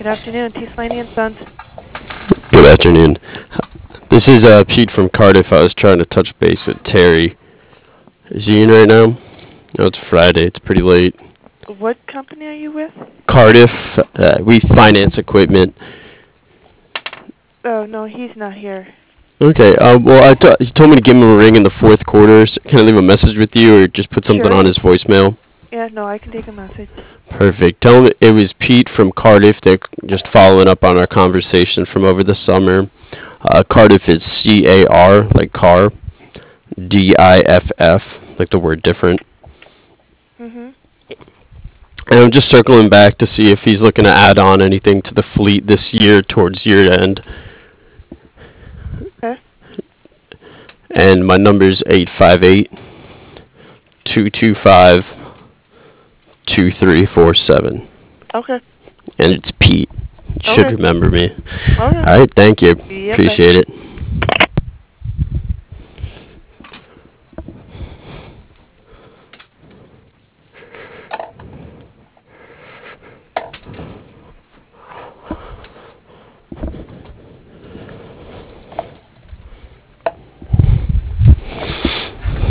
Good afternoon, T. Slaney and Sons. Good afternoon. This is Pete from Cardiff. I was trying to touch base with Terry. Is he in right now? No, it's Friday. It's pretty late. What company are you with? Cardiff. We finance equipment. Oh, no, he's not here. Okay. Well, he told me to give him a ring in the fourth quarter. So can I leave a message with you, or just put something Sure. on his voicemail? Yeah, no, I can take a message. Perfect. Tell him it was Pete from Cardiff. They're just following up on our conversation from over the summer. Cardiff is C-A-R, like car. D-I-F-F, like the word different. Mm-hmm. And I'm just circling back to see if he's looking to add on anything to the fleet this year towards year end. Okay. And my number's 858-225-2347. Okay. And it's Pete. You should Okay. remember me. Okay. All right, thank you. Yep, bye. Appreciate it.